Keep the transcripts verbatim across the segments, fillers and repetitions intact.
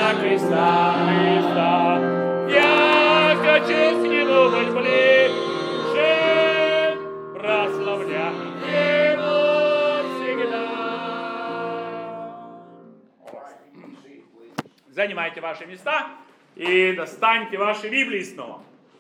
на Христа, Христа. Я хочу с Него быть ближе, прославлять Его всегда. Занимайте ваши места и достаньте ваши Библии снова.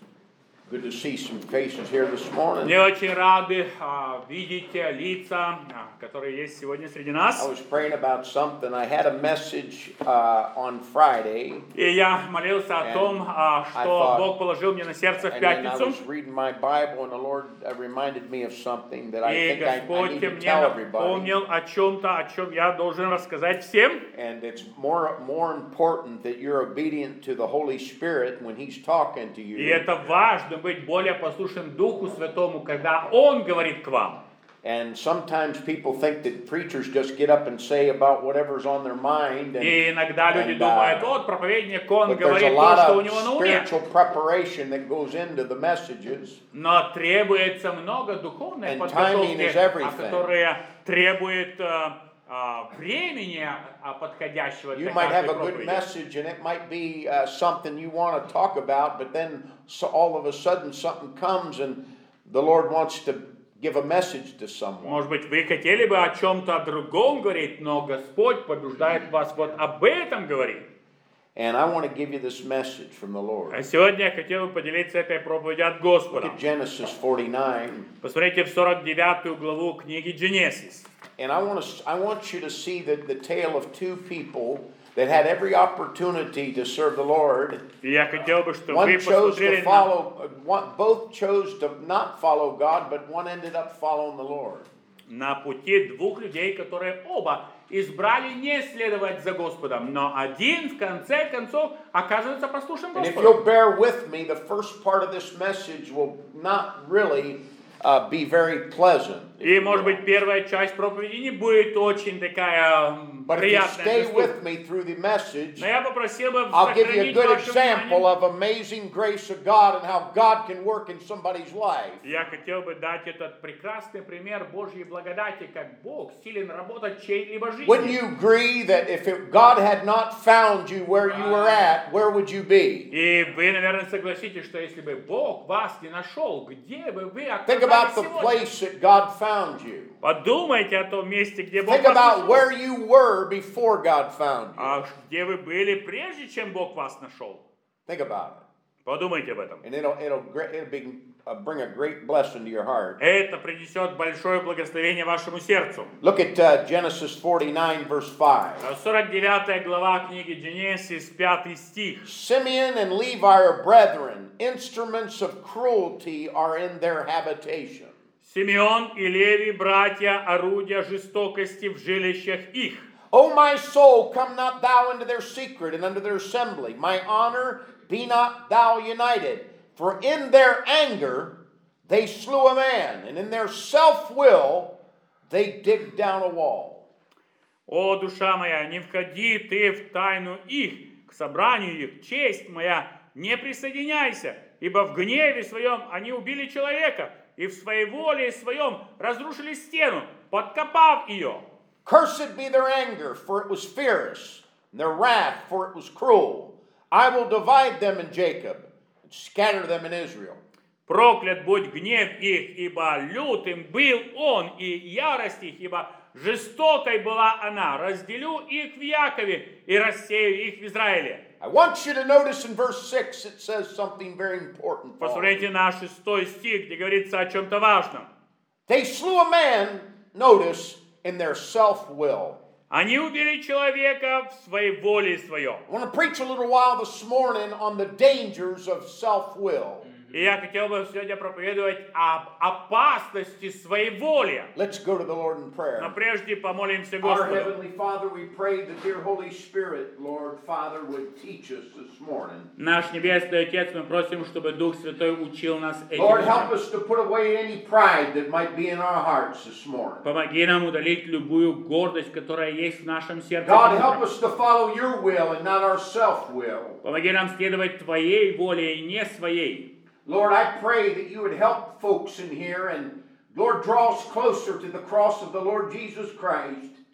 Good to see some faces here this morning. Мне очень рады а, видеть лица, а, которые есть сегодня среди нас. I was praying about something. I had a message uh, on Friday. И я молился о том, а, что thought, Бог положил мне на сердце в And then I пятницу. was reading my Bible, and the Lord uh, reminded me of something that I И think I, I Господь need to мне tell everybody. напомнил о чем-то, о чем я должен рассказать всем. And it's more more important that you're obedient to the Holy Spirit when He's talking to you. И это важно, быть более послушным Духу Святому, когда Он говорит к вам. And sometimes people think that preachers just get up and say about whatever's on their mind. And, И иногда люди and, думают, uh, вот проповедник, он but there's a говорит lot то, что у of него на уме. spiritual preparation that goes into the messages. Но требуется много духовной And подготовки, timing is а everything. которая требует а, а, времени а, подходящего для You might have каждой a good проповеди. message and it might be uh, something you want to talk about, but then so all of a sudden something comes and the Lord wants to give a message to someone. Может быть, вы хотели бы о чем-то другом говорить, но Господь побуждает вас вот об этом говорить. And I want to give you this message from the Lord. А сегодня я хотел бы поделиться этой проповедью от Look Господа. at Genesis forty-nine. Посмотрите в сорок девятую главу книги Genesis. And I want to I want you to see that the tale of two people that had every opportunity to serve the Lord. И я хотел бы, чтобы One вы chose посмотрели to на... follow, uh, one, both chose to not follow God, but one ended up following the Lord. на пути двух людей, которые оба избрали не следовать за Господом, но один в конце концов оказывается послушным And if Господу. you'll bear with me, the first part of this message will not really uh, be very pleasant. И, может быть, первая часть проповеди не будет очень такая м, But if you приятная. stay для слуха. with me through the message, Но я попросил бы I'll give you a сохранить good ваше example внимание. of amazing grace of God and how God can work in somebody's life. Я хотел бы дать этот прекрасный пример Божьей благодати, как Бог силен работать в чьей-либо Wouldn't жизни. you agree that if it, God had not found you where you were at, where would you be? И вы, наверное, согласитесь, что если бы Бог вас не нашел, где бы вы Think оказались about the сегодня? place that God found you. Подумайте о том месте, где Бог Think вас about нашел. where you were before God found you. А где вы были, прежде чем Бог вас нашел? Think about it. Подумайте об этом. And it'll, it'll, gr- it'll be, uh, bring a great blessing to your heart. Это принесет большое благословение вашему сердцу. Look at uh, Genesis forty-nine, verse five. сорок девятая глава книги Genesis, пятый стих. Simeon and Levi are brethren. Instruments of cruelty are in their habitation. Симеон и Леви, братья, орудия жестокости в жилищах их. O my soul, come not thou into their secret and unto their assembly. My honor, be not thou united. For in their anger they slew a man, and in their self-will they digged down a wall. О, душа моя, не входи ты в тайну их, к собранию их, честь моя, не присоединяйся, ибо в гневе своем они убили человека, и в своей воле своем разрушили стену, подкопав ее. Cursed be their anger, for it was fierce, and their wrath, for it was cruel. I will divide them in Jacob, and scatter them in Israel. Проклят будь гнев их, ибо лютым был он, и ярость их, ибо жестокой была она. Разделю их в Якове и рассею их в Израиле. I want you to notice in verse six it says something very important. Paul. Посмотрите на шестой стих, где говорится о чем-то важном. They slew a man, notice, in their self-will. Они убили человека в своей воле своем. I want to preach a little while this morning on the dangers of self-will. И я хотел бы сегодня проповедовать об опасности своей воли. Let's go to the Lord in prayer. Но прежде помолимся Our Господу. Heavenly Father, we pray that dear Holy Spirit, Lord Father, would teach us this morning. Наш Небесный Отец, мы просим, чтобы Дух Святой учил нас этим. Lord, help утром. us to put away any pride that might be in our hearts this morning. Помоги нам удалить любую гордость, которая есть в нашем сердце. God, help us to follow your will and not our self-will. Помоги нам следовать Твоей воле и не своей. Lord, I pray that you would help folks in here and, Lord, draw us closer to the cross of the Lord Jesus Christ.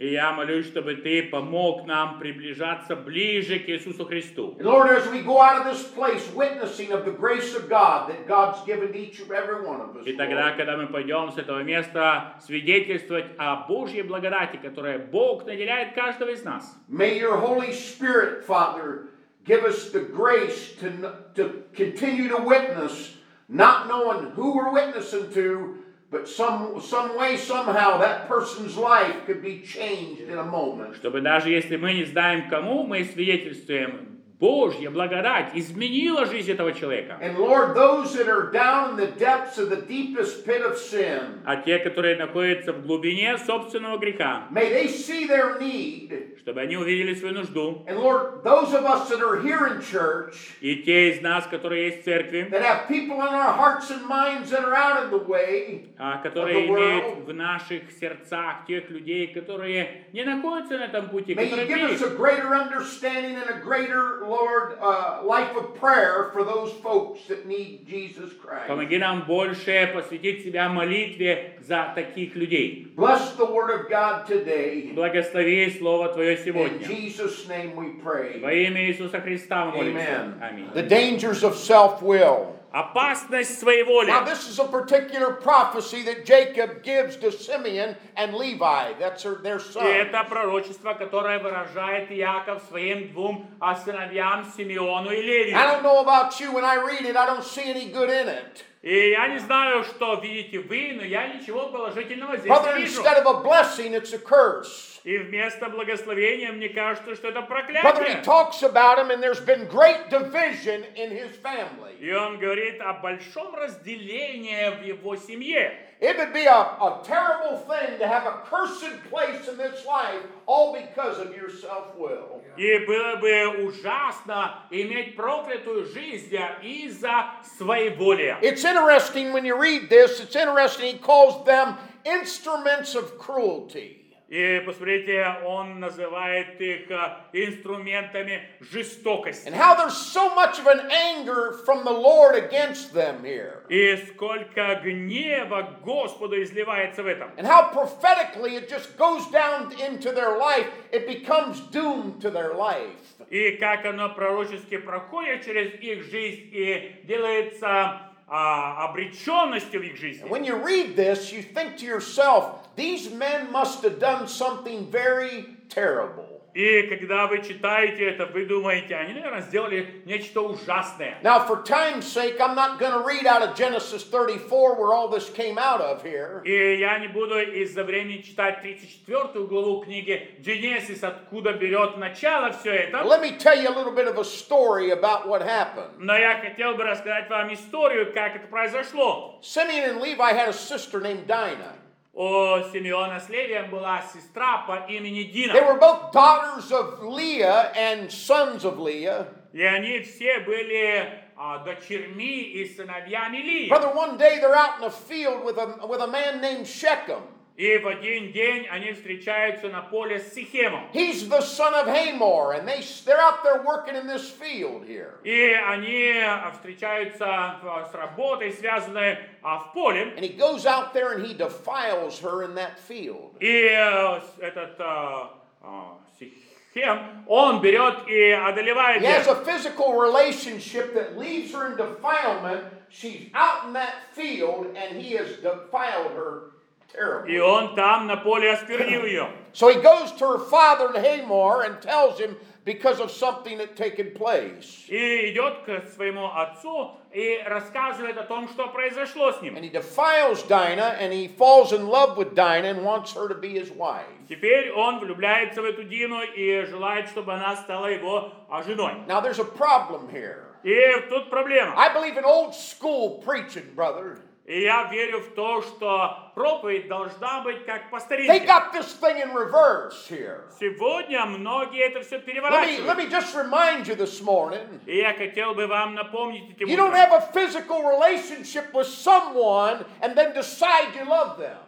И я молюсь, чтобы Ты помог нам приближаться ближе к Иисусу Христу. And Lord, as we go out of this place witnessing of the grace of God that God's given to each and every one of us, И тогда, Lord, когда мы пойдем с этого места свидетельствовать о Божьей благодати, которой Бог наделяет каждого из нас. may your Holy Spirit, Father, give us the grace to, to continue to witness, not knowing who we're witnessing to, but some, some way, somehow, that person's life could be changed in a moment. Чтобы даже если мы не знаем, кому мы свидетельствуем, Божья благодать изменила жизнь этого человека. And Lord, those that are down in the depths of the deepest pit of sin, А те, которые находятся в глубине собственного греха, may they see their need. чтобы они увидели свою нужду. And Lord, those of us that are here in church, И те из нас, которые есть в церкви, that have people in our hearts and minds that are out of the way, а, которые of the world, имеют в наших сердцах тех людей, которые не находятся на этом пути, may you которые give us a мире. greater understanding and a greater, Lord, uh, life of prayer for those folks that need Jesus Christ. Помоги нам больше посвятить себя молитве за таких людей. Bless the word of God today. Благослови Слово Твое In сегодня. Jesus' name we pray. Во имя Иисуса Христа мы молимся. Amen. Аминь. The dangers of self-will. Опасность своей воли. Now, this is a particular prophecy that Jacob gives to Simeon and Levi. That's her, their И son. это пророчество, которое выражает Иаков своим двум а, сыновьям Симеону и Левию. I don't know about you. When I read it, I don't see any good in it. И я не знаю, что видите вы, но я ничего положительного здесь Brother, не вижу. instead of a blessing, it's a curse. И вместо благословения мне кажется, что это Brother, he проклятие. talks about him, and there's been great division in his family. И он говорит о большом разделении в его семье. It would be a, a terrible thing to have a cursed place in this life all because of your self-will. И было бы ужасно иметь проклятую жизнь из-за своеволия. It's interesting when you read this, it's interesting, he calls them instruments of cruelty. И посмотрите, он называет их а, инструментами жестокости. And how there's so much of an anger from the Lord against them here. И сколько гнева к Господу изливается в этом. And how prophetically it just goes down into their life, it becomes doomed to their life. И как оно пророчески проходит через их жизнь и делается а, обреченностью в их жизни. And when you read this, you think to yourself, these men must have done something very terrible. И когда вы читаете это, вы думаете, они, наверное, сделали нечто ужасное. Now, for time's sake, I'm not going to read out of Genesis thirty-four where all this came out of here. И я не буду из-за времени читать тридцать четвёртую главу книги Genesis, откуда берет начало все это. Let me tell you a little bit of a story about what happened. Но я хотел бы рассказать вам историю, как это произошло. Simeon and Levi had a sister named Dinah. У Симеона с Левием была сестра по имени Дина. They were both daughters of Leah and sons of Leah. И они все были а, дочерьми и сыновьями Лии. Brother, one day they're out in a field with a, with a man named Shechem. И в один день они встречаются на поле с Сихемом. He's the son of Hamor, and they, they're out there working in this field here. И они встречаются с работой, связанной а, в поле. And he goes out there and he defiles her in that field. И э, этот а, а, Сихем, он берет и одолевает He has ее. a physical relationship that leaves her in defilement. She's out in that field, and he has defiled her terribly. И он там на поле осквернил ее. So he goes to her father, Hamor, and tells him because of something that taken place. И идет к своему отцу и рассказывает о том, что произошло с ним. And he defiles Dinah, and he falls in love with Dinah and wants her to be his wife. Теперь он влюбляется в эту Дину и желает, чтобы она стала его женой. Now there's a problem here. И тут проблема. I believe in old school preaching, brother. И я верю в то, что проповедь должна быть как по They старинке. got this thing in reverse here. Сегодня многие это все Let me, let переворачивают. me just remind you this morning. И я хотел бы вам напомнить этим You don't утром. have a physical relationship with someone and then decide you love them.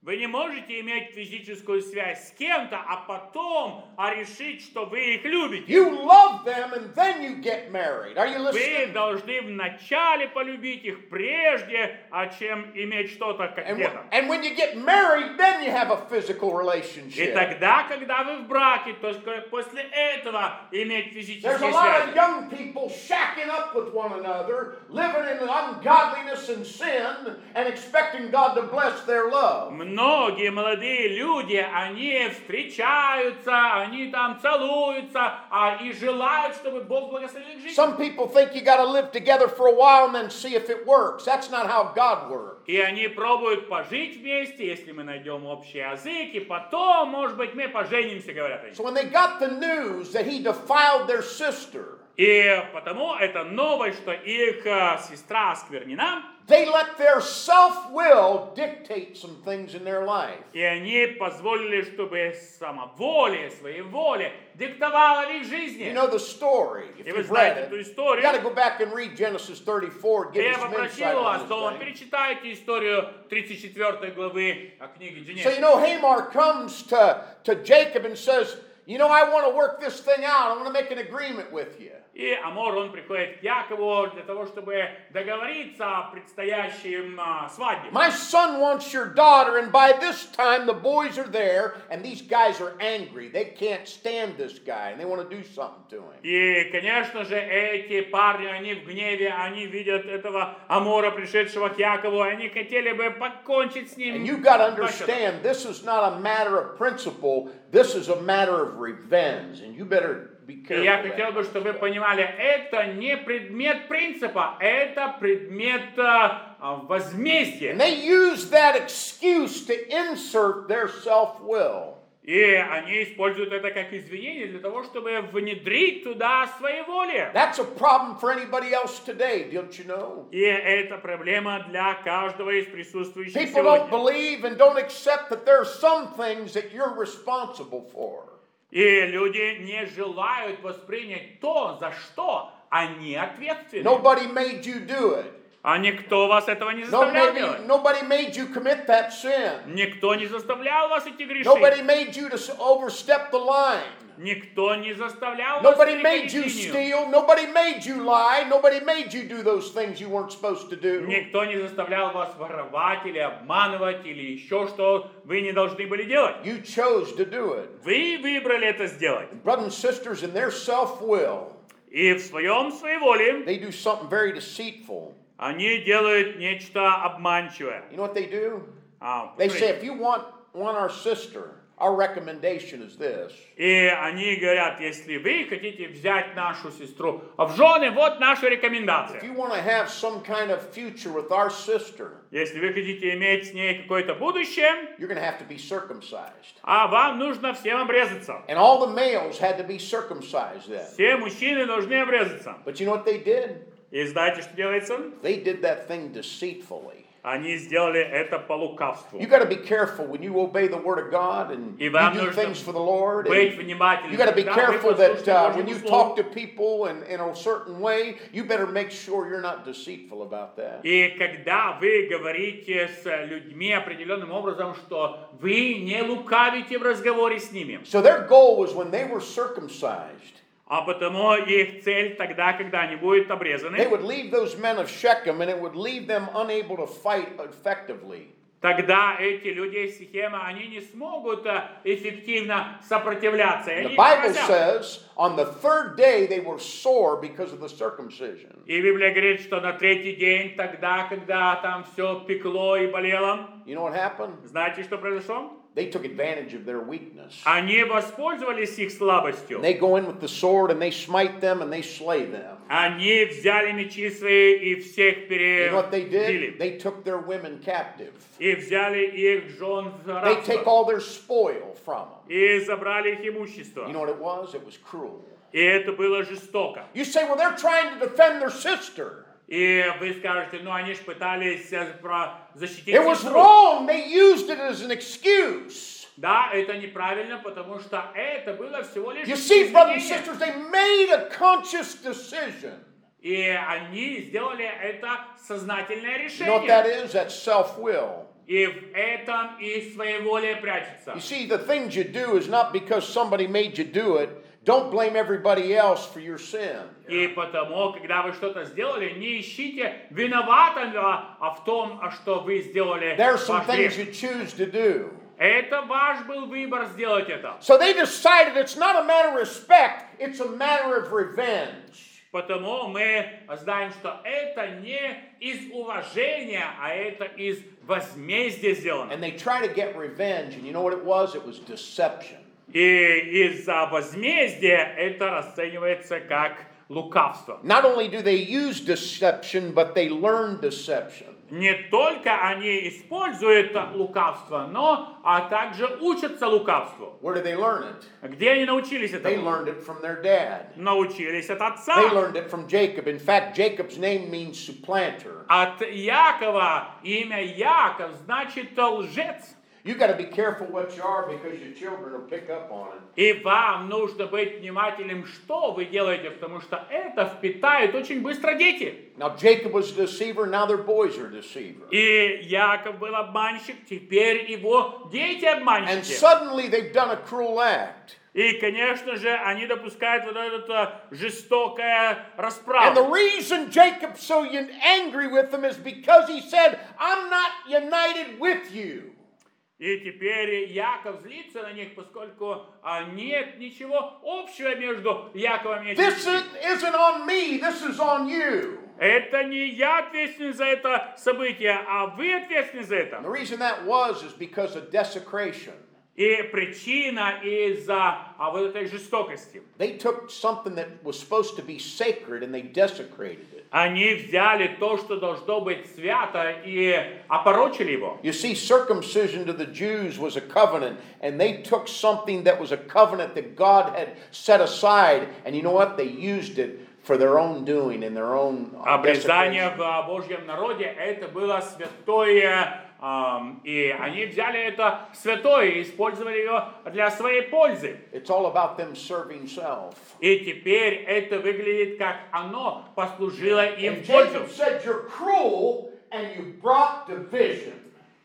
Вы не можете иметь физическую связь с кем-то, а потом а решить, что вы их любите. You love them and then you get married. Are you Вы listening? должны вначале полюбить их прежде, а чем иметь что-то как And, где-то. wh- and when you get married, then you have a physical И relationship. тогда, когда вы в браке, то ска- после этого иметь There's a физические lot of связи. young people shacking up with one another, living in ungodliness and sin, and expecting God to bless their love. Многие молодые люди, они встречаются, они там целуются, а и желают, чтобы Бог благословил их жизнь. Some people think you got to live together for a while and then see if it works. That's not how God works. И они пробуют пожить вместе, если мы найдем общий язык, и потом, может быть, мы поженимся, говорят они. So when they got the news that he defiled their sister, И потому это новость, что их э, сестра осквернена, they let their self-will dictate some things in their life. и они позволили, чтобы самоволие, своей воле диктовала в их жизни. You know the story. If И вы you've read знаете it, эту you историю. got to go back and read Genesis thirty-four and И give я us some insight попросил вас, on что this thing. перечитайте историю тридцать четвёртой главы книги So Генезис. you know Hamar comes to, to Jacob and says, you know, I want to work this thing out. I want to make an agreement with you. И Амор, он приходит к Якову для того, чтобы договориться о предстоящем а, свадьбе. My son wants your daughter, and by this time the boys are there, and these guys are angry. They can't stand this guy, and they want to do something to him. И, конечно же, эти парни, они в гневе, они видят этого Амора, пришедшего к Якову, они хотели бы покончить с ним. And you got to understand, this is not a matter of principle. This is a matter of revenge, and you better be И careful. я of хотел that. бы, чтобы вы понимали, это не предмет принципа, это предмет а, а, возмездия. And they use that excuse to insert their self-will. И они используют это как извинение для того, чтобы внедрить туда свои воли. That's a problem for anybody else today, don't you know? И это проблема для каждого из присутствующих People don't сегодня. believe and don't accept that there are some things that you're responsible for. И люди не желают воспринять то, за что они ответственны. Nobody made you do it. А никто вас этого не No, заставлял maybe, делать. nobody made you commit that sin. Никто не заставлял вас идти Nobody грешить. made you to s- overstep the line. Никто не заставлял вас Nobody made переходить you линию. steal. Nobody made you lie. Nobody made you do those things you weren't supposed to do. Никто не заставлял вас воровать или обманывать или еще что вы не должны были делать. You chose to do it. Вы выбрали это сделать. Brothers and sisters, in their self-will, И в своем своеволии they do something very deceitful. они делают нечто обманчивое. You know what they do? А, They say, посмотрите. if you want, want our sister, our recommendation is this. И они говорят, если вы хотите взять нашу сестру в жены, вот наша If рекомендация. you want to have some kind of future with our sister, Если вы хотите иметь с ней какое-то будущее, you're going to have to be circumcised. а вам нужно всем обрезаться. And all the males had to be circumcised then. Все мужчины должны обрезаться. But you know what they did? И знаете, что делается? They did that thing deceitfully. Они сделали это по лукавству. You got to be careful when you obey the word of God and И you вам do нужно things for the Lord. быть And внимательным. you got to be Когда вы careful that послушны uh, when Божьему you Слову, talk to people in, in a certain way, you better make sure you're not deceitful about that. И когда вы говорите с людьми определенным образом, что вы не лукавите в разговоре с ними. So their goal was when they were circumcised, А потому их цель тогда, когда они будут they обрезаны, would leave those men of Shechem and it would leave them unable to fight effectively. тогда эти люди из Сихема, они не смогут э, эффективно сопротивляться. И The они Bible поразят. says on the third day they were sore because of the circumcision. И Библия говорит, что на третий день, тогда, когда там все пекло и болело, You know what happened? знаете, что произошло? They took advantage of their weakness. Они воспользовались их слабостью. They go in with the sword and they smite them and they slay them. Они взяли мечи свои и всех You know what they did? перебили. They took their women captive. И взяли их жен в They take рабство. all their spoil from them. И забрали их имущество. You know what it was? It was cruel. И это было жестоко. You say, well, they're trying to defend their sister. И вы скажете, ну они же пытались э, про- защитить It was сестру. wrong. They used it as an excuse. Да, это неправильно, потому что это было всего лишь You see, brothers and извинение. sisters, they made a conscious decision. И они сделали это сознательное You know what that решение. is? That's self-will. и в этом и своеволие прячется. You see, the things you do is not because somebody made you do it. Don't blame everybody else for your sin. И потому, когда вы что-то сделали, не ищите виноватого а в том, что вы сделали There are some ваш things грех. you choose to do. Это ваш был выбор сделать это. So they decided it's not a matter of respect, it's a matter of revenge. Потому мы знаем, что это не из уважения, а это из возмездия сделано. And they try to get revenge, and you know what it was? It was deception. И из-за возмездия это расценивается как лукавство. Not only do they use deception, but they learn deception. Не только они используют лукавство, но а также учатся лукавству. Where did they learn it? Где они научились They этому? learned it from their dad. Научились от They отца. learned it from Jacob. In fact, Jacob's name means supplanter. От Якова. Имя Яков значит лжец. You got to be careful what you are because your children will pick up on it. И вам нужно быть внимательным, что вы делаете, потому что это впитают очень быстро дети. Now, Jacob was a deceiver, now their boys are deceivers. И Яков был обманщик, теперь его дети And обманщики. suddenly they've done a cruel act. И, конечно же, они допускают вот это жестокое And the расправу. reason Jacob's so un- angry with them is because he said, I'm not united with you. И теперь Яков злится на них, поскольку а, нет ничего общего между Яковом и этими This людьми. is- isn't on me, this is on you. Это не я ответственен за это событие, а вы ответственны за And это. the reason that was is because of desecration. И причина из-за а, вот этой жестокости. They took something that was supposed to be sacred and they desecrated it. Они взяли то, что должно быть свято, и опорочили его. You see, circumcision to the Jews was a covenant, and they took something that was a covenant that God had set aside, and you know what? They used it for their own doing and their own uh, Обрезание desecration. в Божьем народе это было святое, ам, и они взяли это святое и использовали его для своей пользы. It's all about them serving self. И теперь это выглядит как оно послужило им And в пользу. Jacob said, you're cruel, and you brought division.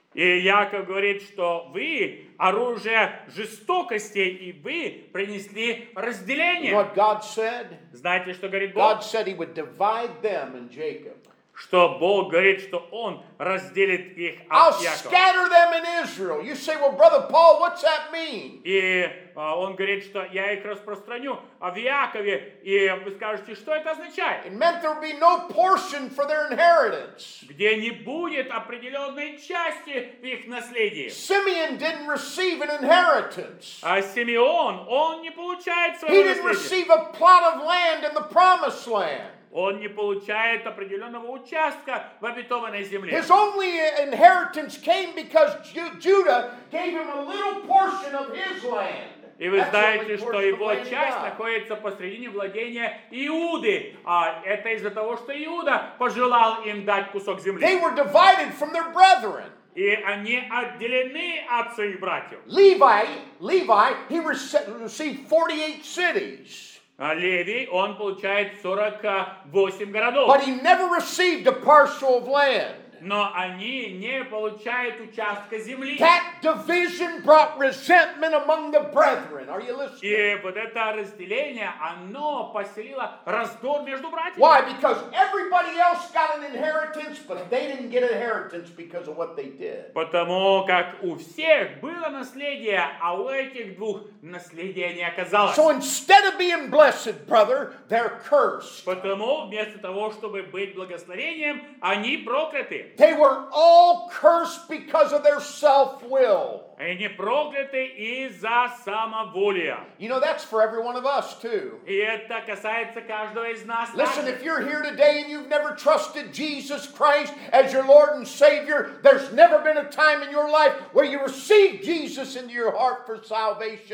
И Яков говорит, что вы оружие жестокости, и вы принесли You know разделение. what God said? Знаете, что говорит Бог? God said he would divide them and Jacob. Что Бог говорит, что Он разделит их I'll от Якова. scatter them in Israel. You say, well, Brother Paul, what's that mean? И а, Он говорит, что я их распространю а в Якове. И вы скажете, что это означает? It meant there would be no portion for their inheritance. Где не будет определенной части в их наследии. Simeon didn't receive an inheritance. А Симеон, он не получает He своего didn't наследия. receive a plot of land in the promised land. Он не получает определенного участка в обетованной земле. His only inheritance came because Ju- Judah gave him a little portion of his land. И вы That's the only знаете, что portion of его land he часть got. находится посредине владения Иуды. А это из-за того, что Иуда пожелал им дать кусок They земли. were divided from their brethren. И они отделены от своих братьев. Levi, Levi, he rece- received forty-eight cities. А Левий, он получает сорок восемь городов. But he never received a parcel of land. Но они не получают участка земли. That division brought resentment among the brethren. Are you listening? И вот это разделение, оно поселило раздор между братьями. Why? Because everybody else got an inheritance, but they didn't get an inheritance because of what they did. Потому как у всех было наследие, а у этих двух наследия не оказалось. So instead of being blessed, brother, they're cursed. Потому вместо того, чтобы быть благословением, они прокляты. They were all cursed because of their self-will. Они прокляты из-за самоволия. You know, that's for every one of us, too. И это касается каждого из нас. Listen, также. if you're here today and you've never trusted Jesus Christ as your Lord and Savior, there's never been a time in your life where you received Jesus into your heart for salvation.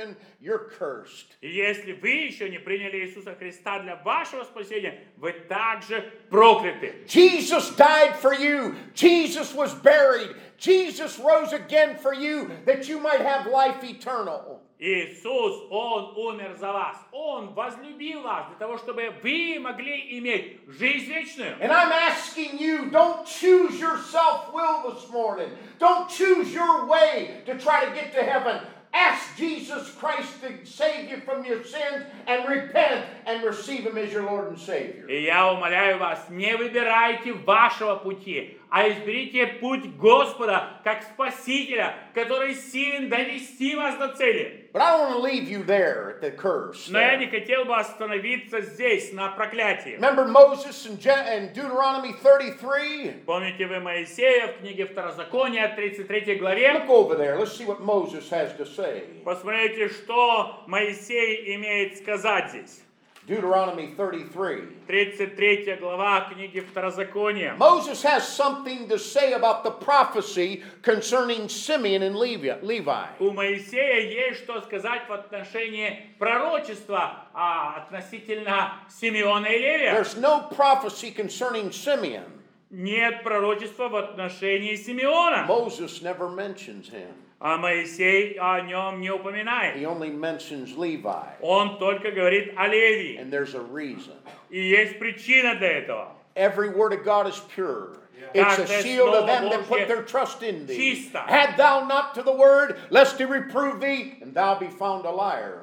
you're cursed. И если вы еще не приняли Иисуса Христа для вашего спасения, вы также прокляты. Jesus died for you. Jesus was buried. Jesus rose again for you that you might have life eternal. Иисус, Он умер за вас. Он возлюбил вас для того, чтобы вы могли иметь жизнь вечную. And I'm asking you, don't choose your self-will this morning. Don't choose your way to try to get to heaven. Ask Jesus Christ to save you from your sins and repent and receive Him as your Lord and Savior. И я умоляю вас, не выбирайте вашего пути, а изберите путь Господа как Спасителя, который силен довести вас до цели. But I don't want to leave you there at the curse. Но я there. не хотел бы остановиться здесь, на проклятии. Remember Moses in, Je- in Deuteronomy thirty-three? Помните вы Моисея в книге Второзакония, тридцать третьей главе? Look over there. Let's see what Moses has to say. Посмотрите, что Моисей имеет сказать здесь. Deuteronomy thirty-three. тридцать третья глава книги Второзакония. Moses has something to say about the prophecy concerning Simeon and Levi. Levi. У Моисея есть что сказать в отношении пророчества а, относительно Симеона и Левия. There's no prophecy concerning Simeon. Нет пророчества в отношении Симеона. Moses never mentions him. А Моисей о нем не упоминает. He only mentions Levi. Он только говорит о Левии. And there's a reason. И есть причина для этого. Every word of God is pure. It's a Каждое shield of слово them that put Божье their trust in thee. чисто. Add thou not to the word, lest he reprove thee, and thou be found a liar.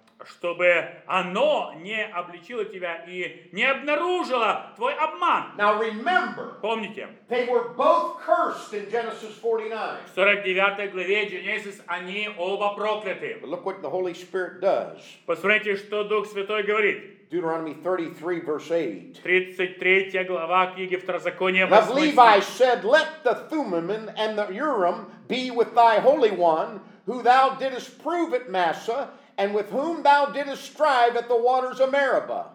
Чтобы оно не обличило тебя и не обнаружило твой обман. Now remember, Помните, they were both cursed in Genesis forty-nine. в сорок девятой главе Генезис они оба прокляты. But look what the Holy Spirit does. Посмотрите, что Дух Святой говорит. Deuteronomy thirty-three, verse eight. тридцать третья глава книги Второзакония, And of восьмой Levi стих. said, Let the Thummim and the Urim be with thy Holy One, who thou didst prove at Massa, and with whom thou didst strive at the waters of Meribah.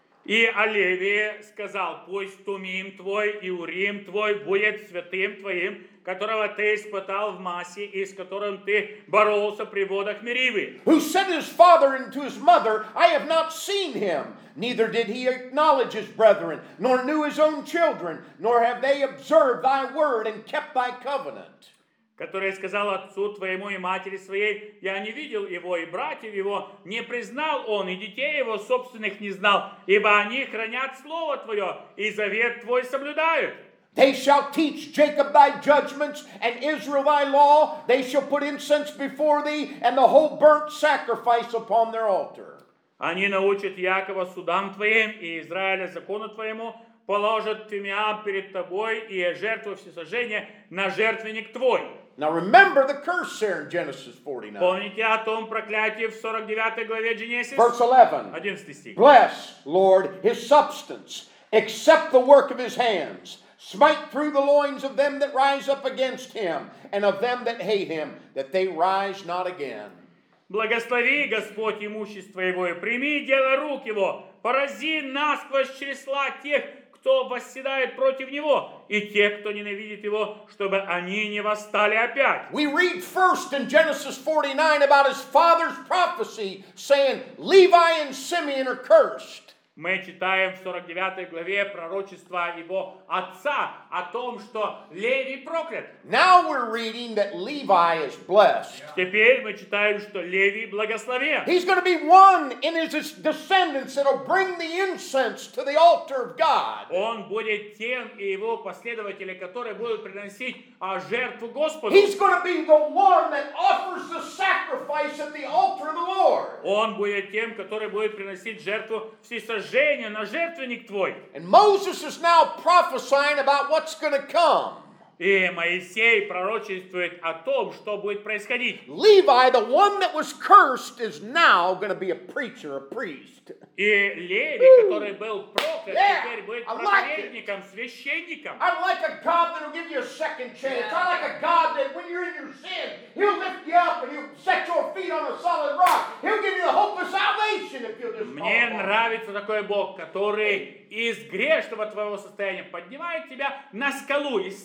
И о Левии сказал: пусть Тумим твой и Урим твой будет святым твоим, которого ты испытал в Массе и с которым ты боролся при водах Меривы. Who said his father and to his mother, I have not seen him, neither did he acknowledge his brethren, nor knew his own children, nor have they observed thy word and kept thy covenant. Который сказал отцу твоему и матери своей: я не видел его, и братьев его не признал он, и детей его собственных не знал, ибо они хранят слово твое, и завет твой соблюдают. They shall teach Jacob thy judgments, and Israel thy law. They shall put incense before thee, and the whole burnt sacrifice upon their altar. Они научат Якова судам твоим, и Израиля закону твоему, положат тмя перед тобой, и жертву всесожжения на жертвенник твой. Now remember the curse there in Genesis forty-nine. Помните о том проклятии в сорок девятой главе Генесис? Verse eleven. одиннадцатый стих. Bless, Lord, his substance, accept the work of his hands. Smite through the loins of them that rise up against him, and of them that hate him, that they rise not again. Благослови, Господь, имущество его, и прими дело рук его. Порази насквозь чресла тех, кто восседает против него, и тех, кто ненавидит его, чтобы они не восстали опять. We read first in Genesis forty-nine about his father's prophecy saying, Levi and Simeon are cursed. Мы читаем в сорок девятой главе пророчества его отца о том, что Левий проклят. Now we're reading that Levi is blessed. Теперь мы читаем, что Левий благословен. He's going to be one in his descendants that'll bring the incense to the altar of God. Он будет тем и его последователи, которые будут приносить а, жертву Господу. He's going to be the one that offers the sacrifice at the altar of the Lord. Он будет тем, который будет приносить жертву всесожжения на жертвенник твой. And Moses is now prophesying about what's going to come. И Моисей пророчествует о том, что будет происходить. Levi, the one that was cursed, is now going to be a preacher, a priest. И Левий, который был проклят, Yeah, теперь будет I like проповедником, священником. I like a God that'll give you a second chance. I like a God that when you're in your sin, He'll lift you up and He'll set your feet on a solid rock. He'll give you the hope of salvation if you'll just Мне follow Him. нравится такой Бог, который из грешного твоего состояния поднимает тебя на скалу и ставит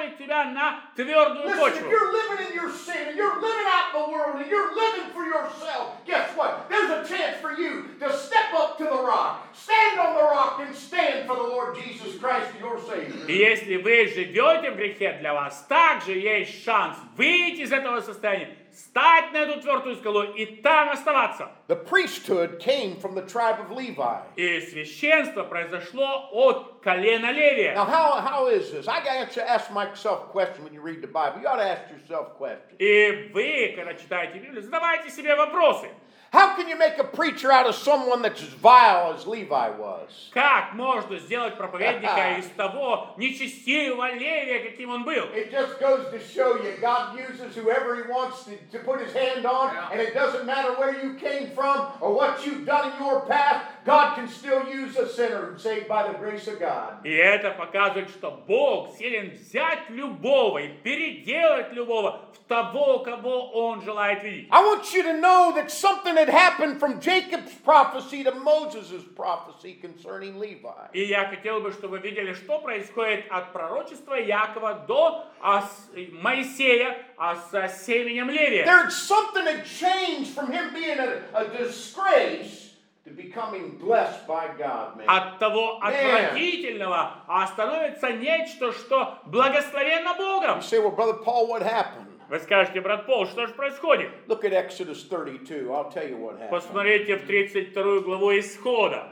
поставить тебя на твердую Listen, if почву. you're living in your sin and you're living out in the world and you're living for yourself, guess what? There's a chance for you to step up to the rock, stand on the rock and stand for the Lord Jesus Christ, your Savior. И если вы живете в грехе, для вас также есть шанс выйти из этого состояния, стать на эту твердую скалу и там оставаться. The priesthood came from the tribe of Levi. И священство произошло от колена Левия. Now, how, how is this? I got to ask myself a question when you read the Bible. You ought to ask yourself questions. И вы, когда читаете Библию, задавайте себе вопросы. How can you make a preacher out of someone that's as vile as Levi was? Как можно сделать проповедника из того нечестивого Левия, каким он был? It just goes to show you God uses whoever he wants to, to put his hand on, and it doesn't matter where you came from or what you've done in your past, God can still use a sinner saved by the grace of God. И это показывает, что Бог силен взять любого и переделать любого в того, кого Он желает видеть. I want you to know that something had happened from Jacob's prophecy to Moses' prophecy concerning Levi. И я хотел бы, чтобы вы видели, что происходит от пророчества Якова до ос- Моисея а с семенем Левия. There's something that changed from him being a, a disgrace to becoming blessed by God, man. От того отвратительного а становится нечто, что благословенно Богом. You say, well, Brother Paul, what happened? Вы скажете, брат Пол, что же происходит? Look at Exodus thirty-two. I'll tell you what happened. Посмотрите в тридцать вторую главу Исхода.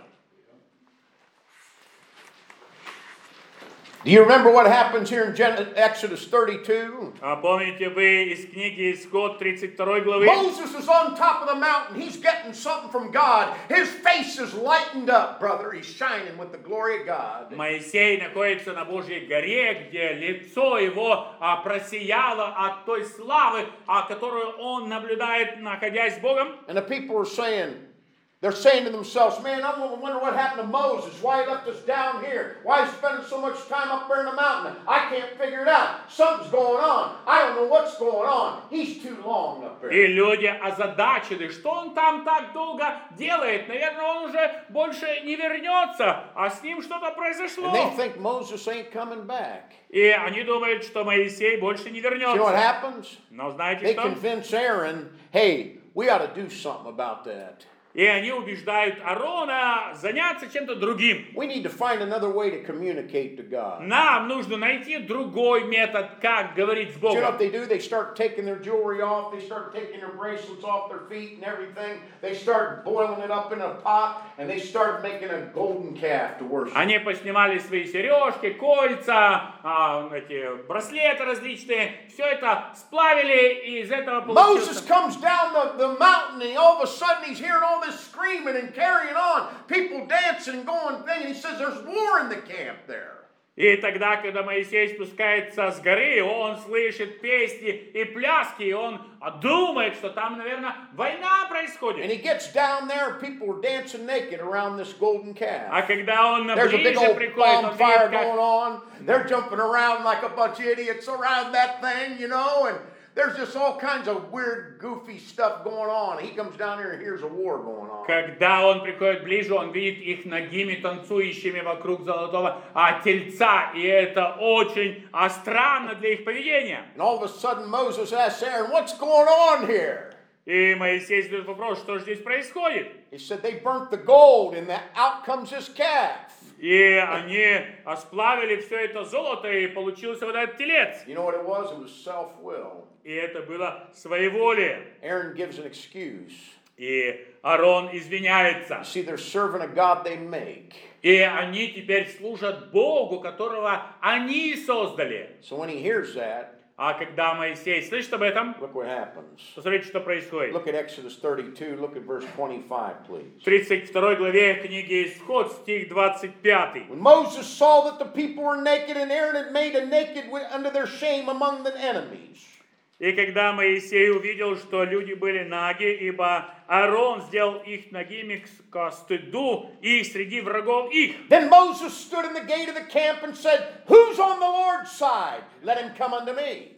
Do you remember what happens here in Gen- Exodus thirty-two? А помните вы из книги Исход тридцать второй главы? Moses is on top of the mountain. He's getting something from God. His face is lightened up, brother. He's shining with the glory of God. Моисей находится на Божьей горе, где лицо его а, просияло от той славы, а, которую он наблюдает, находясь с Богом. And the people are saying, they're saying to themselves, man, I wonder what happened to Moses. Why he left us down here? Why he's spending so much time up there in the mountain? I can't figure it out. Something's going on. I don't know what's going on. He's too long up there. И люди озадачены, что он там так долго делает. Наверное, он уже больше не вернется, а с ним что-то произошло. And they think Moses ain't coming back. И они думают, что Моисей больше не You know what вернется. happens? Но знаете They что? convince Aaron, hey, we ought to do something about that. И они убеждают Аарона заняться чем-то другим. We need to find another way to communicate to God. Нам нужно найти другой метод, как говорить с You know what Богом. they do? They start taking their jewelry off. They start taking their bracelets off their feet and everything. They start boiling it up in a pot, and they start making a golden calf to worship. Они поснимали свои сережки, кольца, а, эти браслеты различные. Все это сплавили, и из этого Moses получился... comes down the, the mountain, and all of a sudden he's hearing all this screaming and carrying on, people dancing and going thing, and he says there's war in the camp there. И тогда, когда Моисей спускается с горы, он слышит песни и пляски, и он думает, что там, наверное, война And происходит. he gets down there, and people are dancing naked around this golden calf. А когда он There's a big ближе old приходит, он bonfire видит, going как on. They're jumping around like a bunch of idiots around that thing, you know, and there's just all kinds of weird, goofy stuff going on. He comes down here and hears a war going on. Когда он приходит ближе, он видит их нагими танцующими вокруг золотого а, тельца. И это очень а, странно для их поведения. And all of a sudden Moses asks Aaron, what's going on here? И Моисей задает вопрос, что же здесь происходит? He said, they burnt the gold and the, out comes this calf. И они а, сплавили все это золото, и получился вот этот телец. You know what it was? It was self-will. И это было своеволие. Aaron gives an excuse. И Аарон извиняется. You see, they're serving a God they make. И они теперь служат Богу, которого они создали. So when he hears that, А когда Моисей слышит об этом, look what happens. посмотрите, что происходит. Look at Exodus thirty-two. Look at verse twenty-five, please. В тридцать второй главе книги Исход, стих двадцать пятый. When Moses saw that the people were naked and Aaron had made a naked under their shame among the enemies. И когда Моисей увидел, что люди были наги, ибо Аарон сделал их нагими к стыду их среди врагов их. Then Moses stood in the gate of the camp and said, who's on the Lord's side? Let him come unto me.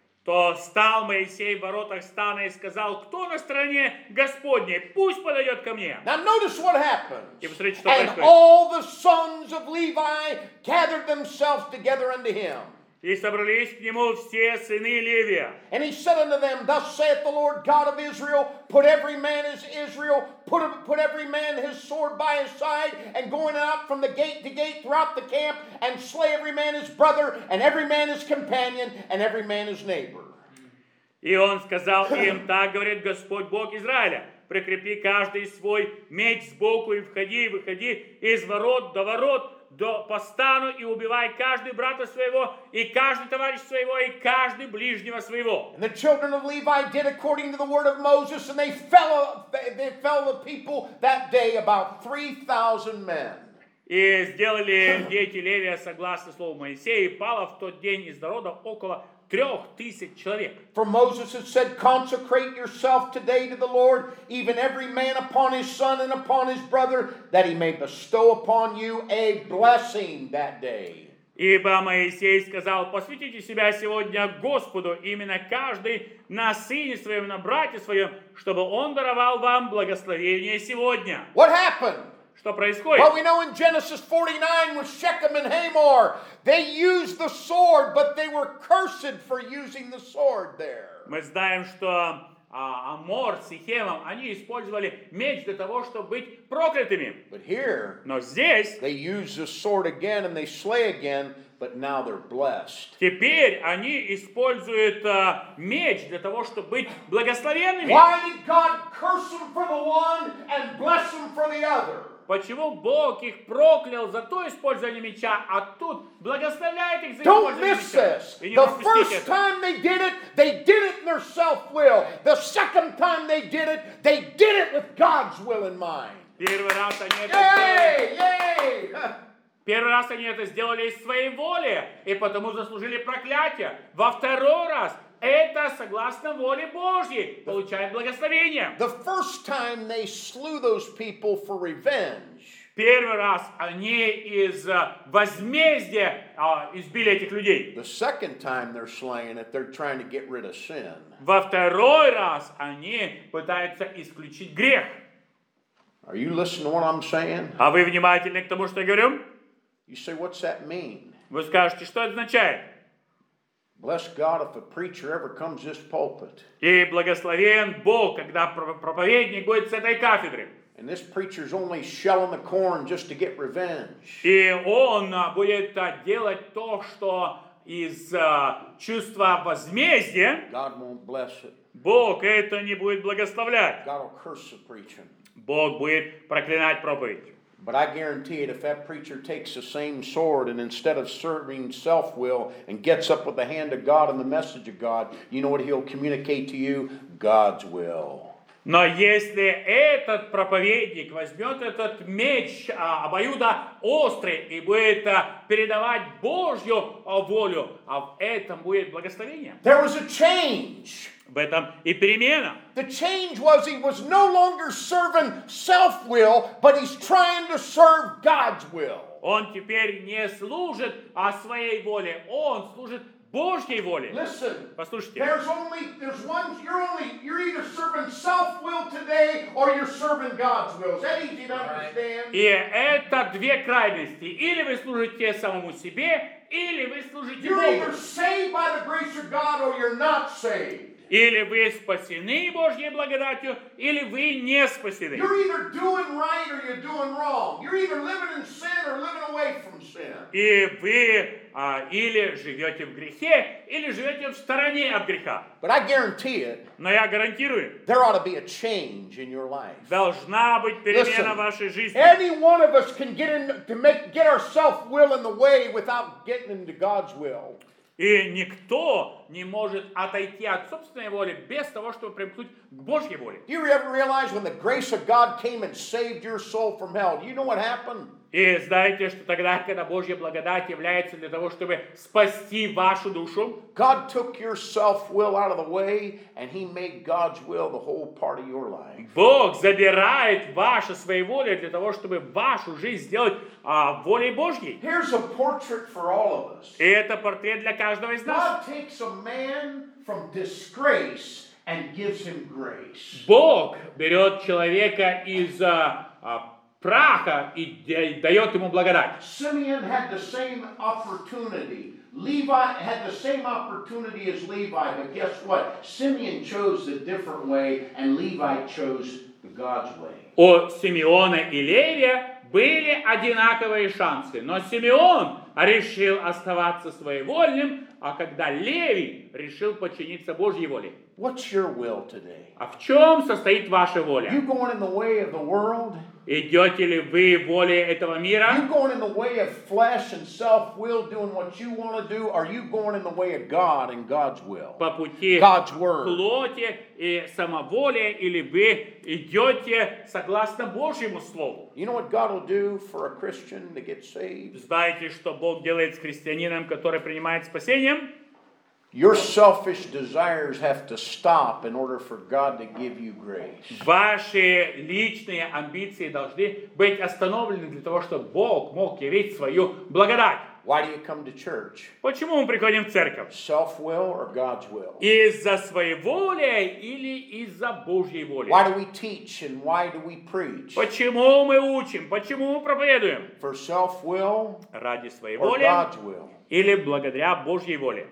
То стал Моисей в воротах стана и сказал, кто на стороне Господней, пусть подойдет ко мне. Now notice what happened. И посмотрите, что And происходит. all the sons of Levi gathered themselves together unto him. И собрались к нему все сыны Левия. And he said unto them, Thus saith the Lord God of Israel, Put every man his Israel, put, put every man his sword by his side, and going out from the gate to gate throughout the camp, and slay every man his brother, and every man his companion, and every man his neighbor. И он сказал им, так говорит Господь Бог Израиля, прикрепи каждый свой меч сбоку и входи и выходи из ворот до ворот, до по стану и убивай каждый брата своего, и каждый товарищ своего, и каждый ближнего своего. And the children of Levi did according to the word of Moses, and they fell, they fell the people that day about three thousand men. И сделали дети Левия согласно слову Моисея, и пало в тот день из народа около трех тысяч человек. For Moses had said, Consecrate yourself today to the Lord, even every man upon his son and upon his brother, that he may bestow upon you a blessing that day. Ибо Моисей сказал, посвятите себя сегодня Господу, именно каждый на сыне своем, на брате своем, чтобы он даровал вам благословение сегодня. What happened? Что происходит? Well, we know in Genesis forty-nine with Shechem and Hamor, they used the sword, but they were cursed for using the sword there. Мы знаем, что а, Амор с Сихемом, они использовали меч для того, чтобы быть проклятыми. But here, Но здесь they use the sword again and they slay again, but now they're blessed. теперь они используют а, меч для того, чтобы быть благословенными. Why did God curse them for the one and bless them for the other? Почему Бог их проклял за то использование меча, а тут благословляет их за Don't использование miss меча? this. И не The пропустите first это. time they did it, they did it in their self-will. The second time they did it, they did it with God's will in mind. Первый раз они это сделали. Yay! Yay! Первый раз они это сделали из своей воли, и потому заслужили проклятие. Во второй раз это согласно воле Божьей получает благословение. The first time they slew those people for revenge. Первый раз они из а, возмездия а, избили этих людей. The second time they're slaying it, they're trying to get rid of sin. Во второй раз они пытаются исключить грех. Are you listening to what I'm saying? А вы внимательны к тому, что я говорю? You say, what's that mean? Вы скажете, что это означает? Bless God if a preacher ever comes to this pulpit. И благословен Бог, когда проповедник будет с этой кафедры. And this preacher's only shelling the corn just to get revenge. И он а, будет а, делать то, что из а, чувства возмездия God won't bless it. Бог это не будет благословлять. God will curse the preaching. Бог будет проклинать проповедь. But I guarantee it, if that preacher takes the same sword and instead of serving self-will and gets up with the hand of God and the message of God, you know what he'll communicate to you? God's will. Но если этот проповедник возьмет этот меч а, обоюдо острый и будет а, передавать Божью а, волю, а в этом будет благословение. There was a change. В этом и перемена. The change was he was no longer serving self-will, but he's trying to serve God's will. Он теперь не служит о своей воле, он служит Божьей воле. Listen, Послушайте. there's only there's one you're only you're either serving self-will today or you're serving God's will. Is that easy to understand? И это две крайности. Или вы служите самому себе, или вы служите You're either Богу. saved by the grace of God or you're not saved. Или вы спасены Божьей благодатью, или вы не спасены. You're either doing right or you're doing wrong. You're either living in sin or living away from sin. И вы а, или живете в грехе, или живете в стороне от греха. But I guarantee it, Но я гарантирую, there ought to be a change in your life. должна быть перемена Listen, в вашей жизни. any one of us can get in to make get our self-will in the way without getting into God's will. И никто не может отойти от собственной воли без того, чтобы примкнуть к Божьей воле. Do you ever realize when the grace of God came and saved your soul from hell? Do you know what happened? И знаете, что тогда, когда Божья благодать является для того, чтобы спасти вашу душу, God took your self-will out of the way and he made God's will the whole part of your life. Бог забирает вашу своеволие для того, чтобы вашу жизнь сделать а, волей Божьей. Here's a portrait for all of us. И это портрет для каждого из нас. God takes a man from disgrace and gives him grace. Бог берет человека из а, а, праха и д- дает ему благодать. Simeon had the same opportunity. Levi had the same opportunity as Levi, but guess what? Simeon chose the different way, and Levi chose the God's way. У Симеона и Левия были одинаковые шансы, но Симеон решил оставаться своевольным, а когда Левий решил подчиниться Божьей воле. What's your will today? А в чем состоит ваша воля? You going in the way of the world? Идете ли вы воле этого мира? You going in the way of flesh and self-will, doing what you want to do? Or are you going in the way of God and God's will? По пути God's word. плоти и самоволия, или вы идете согласно Божьему Слову? You know what God will do for a Christian to get saved? Знаете, что Бог делает с христианином, который принимает спасение? Your selfish desires have to stop in order for God to give you grace. Ваши личные амбиции должны быть остановлены для того, чтобы Бог мог явить свою благодать. Why do you come to church? Почему мы приходим в церковь? Self-will or God's will? Из-за своеволия или из-за Божьей воли? Why do we teach and why do we preach? Почему мы учим? Почему мы проповедуем? For self-will Ради or своеволия God's will? или благодаря Божьей воле?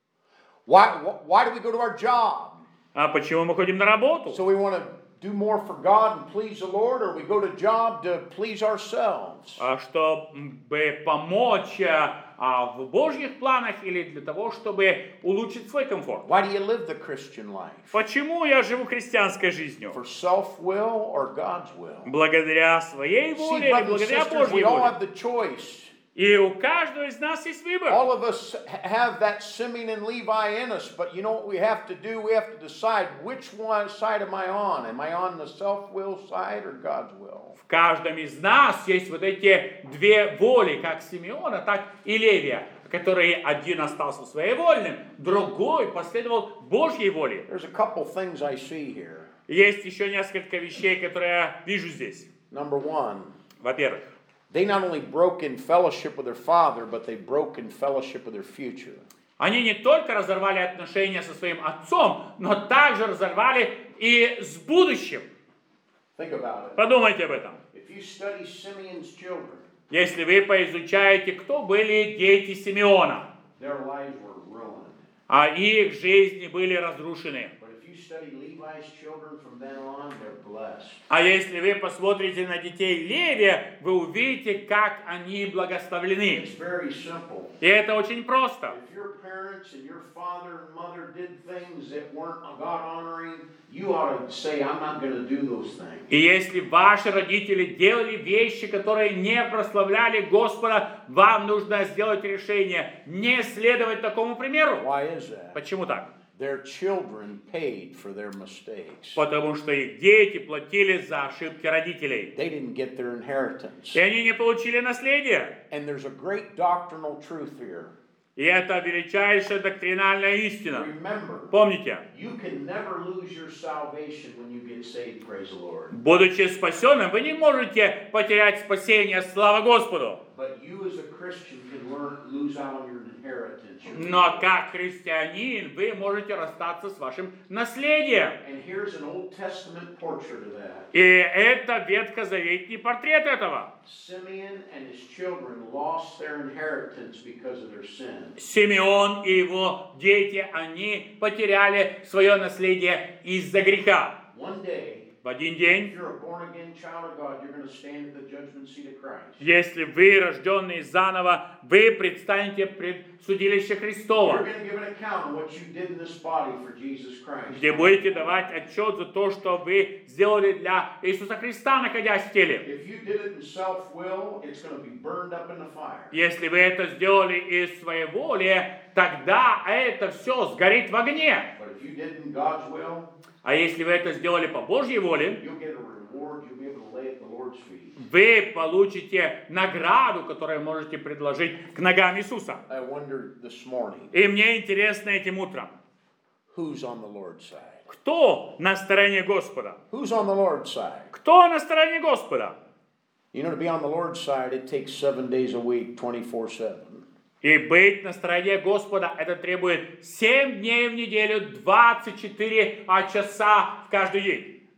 Why, why do we go to our job? А почему мы ходим на работу? So we want to do more for God and please the Lord, or we go to job to please ourselves? А чтобы помочь а, в Божьих планах или для того, чтобы улучшить свой комфорт? Why do you live the Christian life? Почему я живу христианской жизнью? For self-will or God's will? Благодаря своей See, воле или brothers and благодаря sisters, Божьей we all воле? have the choice. И у каждого из нас есть выбор. All of us have that Simeon and Levi in us, but you know what we have to do? We have to decide which one side am I on? Am I on the self-will side or God's will? В каждом из нас есть вот эти две воли, как Симеона, так и Левия, которые один остался своевольным, другой последовал Божьей воле. There's a couple things I see here. Есть еще несколько вещей, которые я вижу здесь. Number one, Во-первых, they not only broke in fellowship with their father, but they broke in fellowship with their future. они не только разорвали отношения со своим отцом, но также разорвали и с будущим. Think about it. Подумайте об этом. If you study Simeon's children, Если вы поизучаете, кто были дети Симеона, their lives were ruined. а их жизни были разрушены. But if you study Levi's children from then on, they're blessed. А если вы посмотрите на детей Левия, вы увидите, как они благословлены. It's very simple. И это очень просто. If your parents and your father and mother did things that weren't God-honoring, you ought to say, I'm not going to do those things. И если ваши родители делали вещи, которые не прославляли Господа, вам нужно сделать решение не следовать такому примеру. Why is that? Почему так? Their children paid for their mistakes. Потому что их дети платили за ошибки родителей. They didn't get their inheritance. И они не получили наследие. And there's a great doctrinal truth here. И это величайшая доктринальная истина. Remember, Помните, you can never lose your salvation when you get saved, praise the Lord. будучи спасенным, вы не можете потерять спасение, слава Господу. But you as a Christian can learn, lose out on your inheritance. your Но как христианин вы можете расстаться с вашим наследием. And here's an Old Testament portrait of that. И это ветхозаветный портрет этого. Simeon and his children lost their inheritance because of their sin. Симеон и его дети, они потеряли свое наследие из-за греха. One day, В один if день, you're a born-again child of God, you're going to stand at the judgment seat of Christ. если вы, рожденные заново, вы предстанете пред судилище You're Христово, going to give an account of what you did in this body for Jesus Christ. где будете давать отчет за то, что вы сделали для Иисуса Христа, находясь в теле. If you did it in self-will, it's going to be burned up in the fire. Если вы это сделали из своеволия, тогда это все сгорит в огне. But if you did it in God's will, А если вы это сделали по Божьей воле, you'll get a reward. You'll be able to lay at the Lord's feet. вы получите награду, которую можете предложить к ногам Иисуса. I wonder this morning, И мне интересно этим утром, who's on the Lord's side? кто на стороне Господа? Who's on the Lord's side? Кто на стороне Господа? You know, to be on the Lord's side, it takes seven days a week, twenty-four seven. И быть на стороне Господа, это требует семь дней в неделю, двадцать четыре часа в каждый день.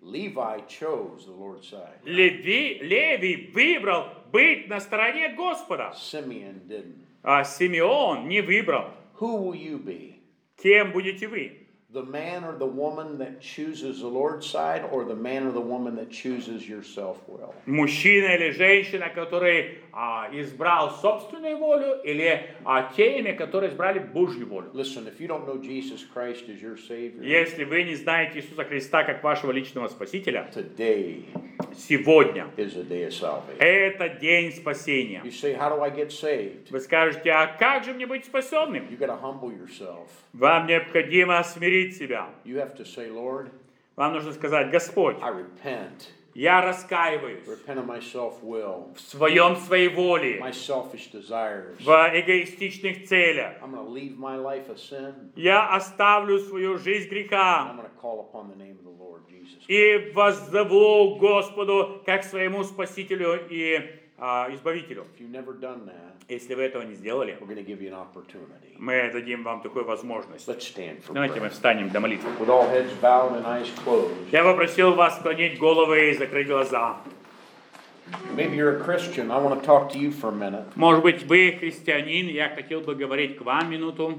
Levi chose the Lord's side. Леви, Левий выбрал быть на стороне Господа, Simeon didn't. а Симеон не выбрал. Who will you be? Кем будете вы? The man or the woman that chooses the Lord's side, or the man or the woman that chooses your self-will? Мужчина или женщина, который а, избрал собственную волю, или а, теми, которые избрали Божью волю? Listen, if you don't know Jesus Christ as your Savior, Если вы не знаете Иисуса Христа как вашего личного Спасителя, today сегодня is a day of salvation. это день спасения. You say, how do I get saved? Вы скажете, а как же мне быть спасенным? You got to humble yourself. Вам необходимо смирить себя. You have to say, Lord, Вам нужно сказать, Господь, I repent. я раскаиваюсь Repent of my self-will, в своем своей воле, my selfish desires. в эгоистичных целях. I'm going to leave my life of sin. Я оставлю свою жизнь I'm греха going to call upon the name of the Lord Jesus. и воззову Господу как своему Спасителю и а, Избавителю. If you've never done that, Если вы этого не сделали, we're going to give you an opportunity. мы дадим вам такую возможность. Let's stand for Давайте prayer. мы встанем для молитвы. With all heads bowed and eyes closed. Я попросил вас склонить головы и закрыть глаза. Maybe you're a Christian. I want to talk to you for a minute. Может быть, вы христианин, я хотел бы говорить к вам минуту.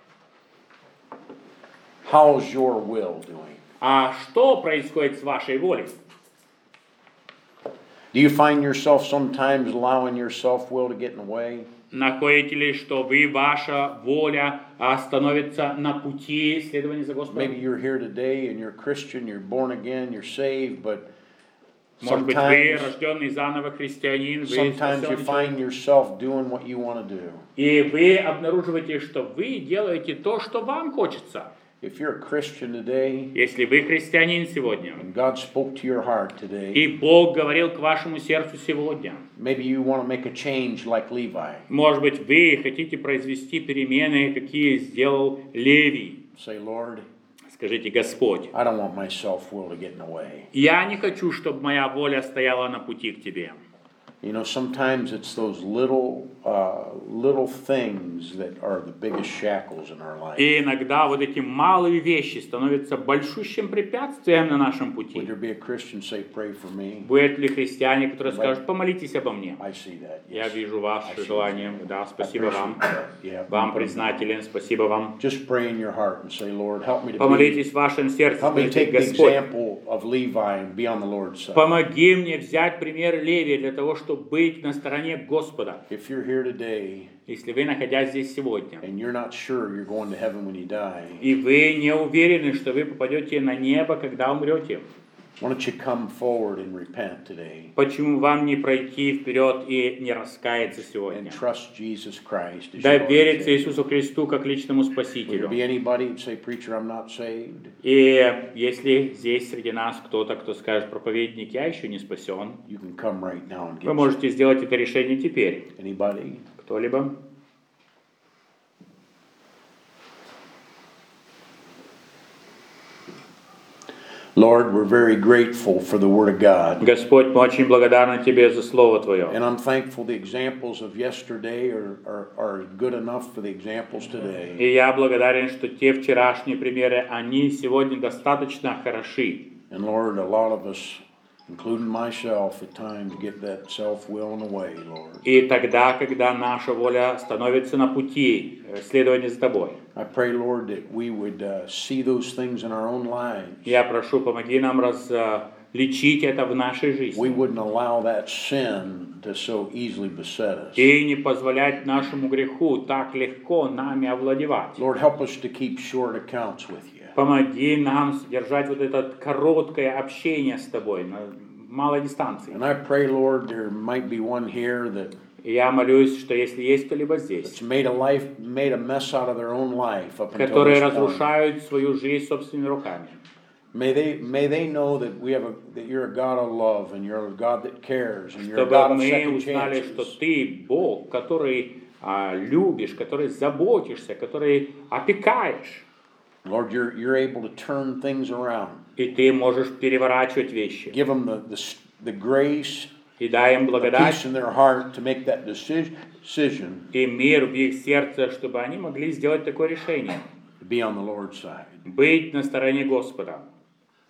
How's your will doing? А что происходит с вашей волей? Do you find yourself sometimes allowing your self-will to get in the way? Находите ли, что вы, ваша воля а, становится на пути следования за Господом? Maybe you're here today and you're a Christian, you're born again, you're saved, but Может быть, вы sometimes, рожденный заново христианин, вы sometimes you спасенный find человек, yourself doing what you want to do. и вы обнаруживаете, что вы делаете то, что вам хочется. If you're a Christian today, Если вы христианин сегодня, and God spoke to your heart today, и Бог говорил к вашему сердцу сегодня, maybe you want to make a change like Levi. может быть, вы хотите произвести перемены, какие сделал Левий. Say, Lord, Скажите, Господь, I don't want my self-will to get in the way. я не хочу, чтобы моя воля стояла на пути к Тебе. You know, sometimes it's those little, uh, little things that are the biggest shackles in our life. И иногда вот эти малые вещи становятся большущим препятствием на нашем Would пути. there be a Christian say, pray for me? Будут ли христиане, которые скажут, помолитесь обо мне? I see that. Я Yes. вижу ваше желание. Да, I спасибо вам. appreciate that. Yeah. Вам признателен, спасибо вам. Just pray in your heart and say, Lord, help me to be, Помолитесь в вашем сердце, help me to скажите, take the Господь, example of Levi and be on the Lord's side. помоги мне взять пример Левия для того, чтобы быть на стороне Господа. If you're here today Если вы, находясь здесь сегодня, and you're not sure you're going to heaven when you die, и вы не уверены, что вы попадете на небо, когда умрете, why don't you come forward and repent today почему вам не пройти вперед и не раскаяться and сегодня? trust Jesus Christ as your Lord and Довериться Savior? Иисусу Христу как личному Would there Спасителю. be anybody who'd say, preacher, I'm not saved? И если здесь среди нас кто-то, кто скажет, проповедник, я еще не спасен, You can come right now and вы get можете сделать это решение теперь. saved. Anybody? Кто-либо? Lord, we're very grateful for the Word of God. Господь, мы очень благодарны Тебе за Слово Твое. And I'm thankful the examples of yesterday are, are, are good enough for the examples today. И я благодарен, что те вчерашние примеры, они сегодня достаточно хороши. And Lord, a lot of us, including myself, at times get that self-will in the way, Lord. И тогда, когда наша воля становится на пути э, следования за Тобой, I pray, Lord, that we would uh, see those things in our own lives. я прошу, помоги нам различить это в нашей We жизни. wouldn't allow that sin to so easily beset us. И не позволять нашему греху так легко нами овладевать. Lord, help us to keep short accounts with you. Помоги нам содержать вот это короткое общение с Тобой на малой дистанции. And I pray, Lord, there might be one here that И я молюсь, что если есть кто-либо здесь, that's made a life, made a mess out of their own life up until которые this point. разрушают свою жизнь собственными руками, May they, may they know that we have a, that you're a God of love and you're a God that cares and you're a чтобы God of мы second узнали, что chances. Ты Бог, который а, любишь, который заботишься, который опекаешь, Lord, you're, you're able to turn things around. и Ты можешь переворачивать вещи. Give them the, the, the grace, И дай им the благодать peace in their heart to make that decision, decision и мир в их сердце, чтобы они могли сделать такое решение, to be on the Lord's side. быть на стороне Господа.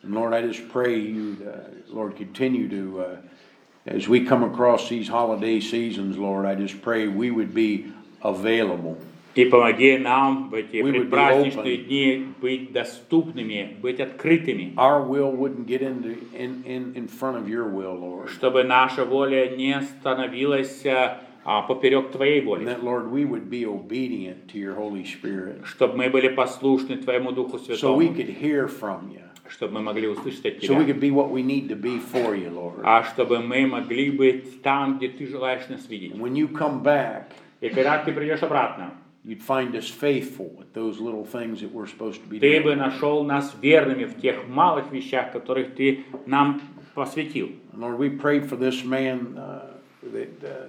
And Lord, I just pray you, uh, Lord, continue to, uh, as we come across these holiday seasons, Lord, I just pray we would be available. И помоги нам в эти We would be предпраздничные open. дни быть доступными, быть открытыми, Our will wouldn't get into, in, in, in front of your will, Lord. чтобы наша воля не становилась а, поперек Твоей And воли, that, Lord, we would be obedient to your Holy Spirit. чтобы мы были послушны Твоему Духу So we Святому, could hear from you. чтобы мы могли услышать от So we Тебя, could be what we need to be for you, Lord. а чтобы мы могли быть там, где Ты желаешь нас видеть. And when you come back, И когда Ты придешь обратно, you'd find us faithful with those little things that we're supposed to be Ты бы doing. нашел нас верными в тех малых вещах, которых Ты нам посвятил. Lord, we prayed for this man uh, that uh,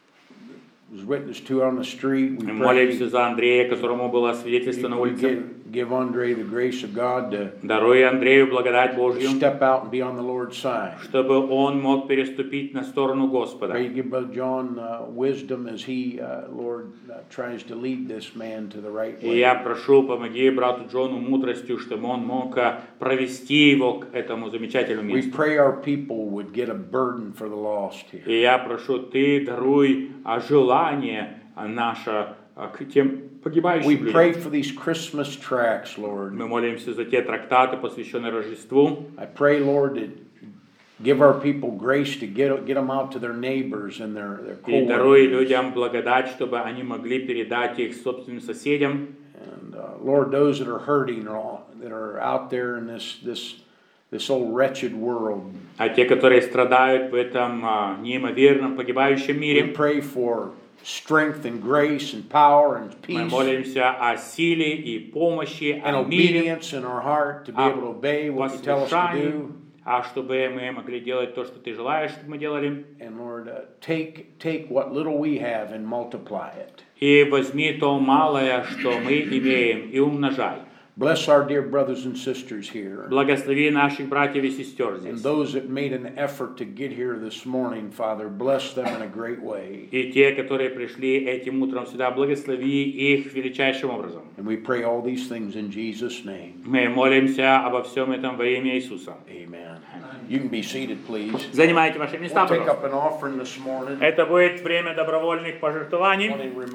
was witnessed to on the street. We Мы pray молимся за Андрея, которому было свидетельство на you улице. give, give Andre the grace of God to Даруй Андрею благодать Божью, step out and be on the Lord's side. чтобы он мог переступить на сторону Господа. Pray you give Brother John uh, wisdom as he, uh, Lord, uh, tries to lead this man to the right И way. я прошу, помоги брату Джону мудростью, чтобы он мог а, провести его к этому замечательному We месту. pray our people would get a burden for the lost here. И я прошу, Ты даруй а, желание а, наше а, к тем погибающим We людям. pray for these Christmas tracts, Lord. Мы молимся за те трактаты, посвященные Рождеству. I pray, Lord, that give our people grace to get, get them out to their neighbors and their, their И даруй co-workers. людям благодать, чтобы они могли передать их собственным соседям. And uh, Lord, those that are hurting, or all- that are out there in this, this, this old wretched world, А те, которые страдают в этом а, неимоверном погибающем we мире, pray for strength and grace and power and мы peace молимся о силе и помощи, and о мире, obedience in our heart to be о able to obey what you tell us to послушании, do. а чтобы мы могли делать то, что Ты желаешь, чтобы мы делали. And Lord, uh, take, take what little we have and multiply it. И возьми то малое, что мы имеем, и умножай. Bless our dear brothers and sisters here. Благослови наших братьев и сестер And здесь. those that made an effort to get here this morning, Father, bless them in a great way. И те, которые пришли этим утром сюда, благослови их величайшим образом. And we pray all these things in Jesus' name. Мы молимся обо всем этом во имя Иисуса. Amen. You can be seated, please. Занимайте ваши места, We'll take пожалуйста. up an offering this morning. Это будет время добровольных пожертвований.